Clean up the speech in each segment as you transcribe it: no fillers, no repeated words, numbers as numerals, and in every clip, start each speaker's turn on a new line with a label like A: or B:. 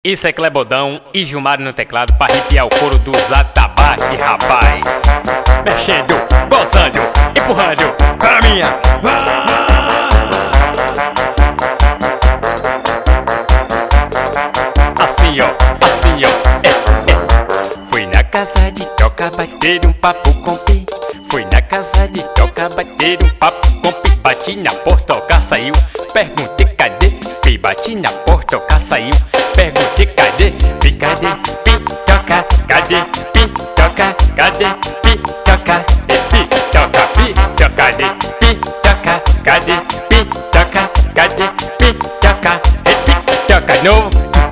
A: Isso é Clebodão e Gilmário no teclado pra arrepiar o couro dos atabaques, rapaz. Mexendo, gozando, empurrando pra minha. Assim ó, Fui na casa de toca bater um papo com pi. Fui na casa de toca bater um papo com pi. Bati na porta, toca saiu. Perguntei cadê pi. Bati na porta, toca saiu. Perguntei cadê pi, cadê pi, toca, cadê pi, toca, cadê pi, toca, pi, toca, pi, toca, cadê pi, toca, cadê pi, toca, cadê pi, toca, pi, toca novo,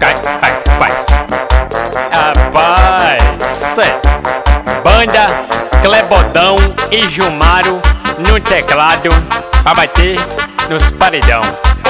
A: rapaz, banda Clebodão e Gilmário no teclado pra bater nos paredão.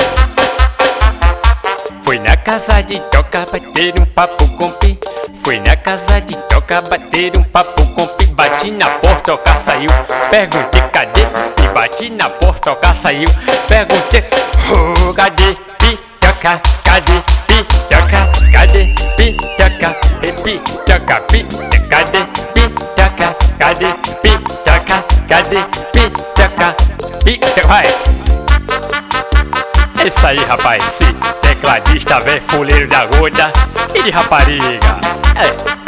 A: Fui na casa de toca bater um papo com pi. Fui na casa de toca bater um papo com pi. Bati na porta, toca saiu. Perguntei cadê pi. Bati na porta, toca saiu. Perguntei cadê pi, toca, cadê pi, toca, cadê pi, toca, pi, toca, pi, cadê pi, toca, cadê pi, toca, cadê pi, toca, pi, vai. É isso aí, rapaz, sim, tecladista, velho, fuleiro da gota e de rapariga.